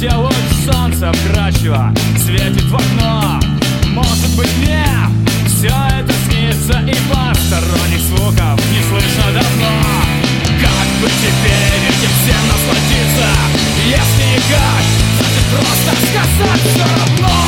где луч солнца вкрадчиво светит в окно. Может быть, мне все это снится, и посторонних звуков не слышно давно. Как бы теперь этим всем насладиться? Если никак, значит просто сказать все равно.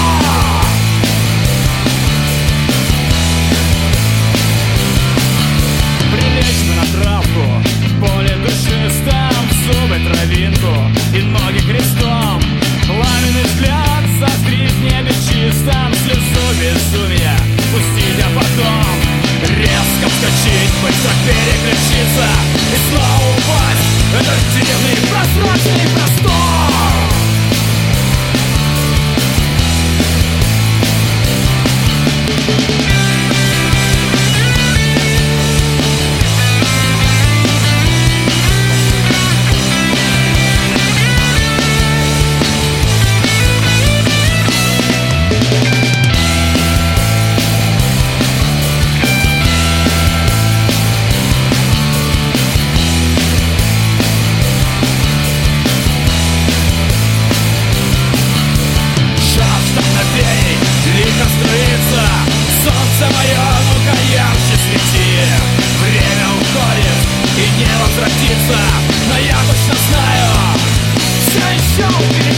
Прилечь бы на травку, в поле душистом, в зубы травинку и ноги крестом. Пламенный взгляд сострит в небе чистом, слезу безумия пустить, а потом резко вскочить, быстро переключиться и снова упасть в этот дивный прозрачный простор. Солнце мое, ну-ка ярче свети. Время уходит и не возвратится, но я точно знаю, все еще впереди.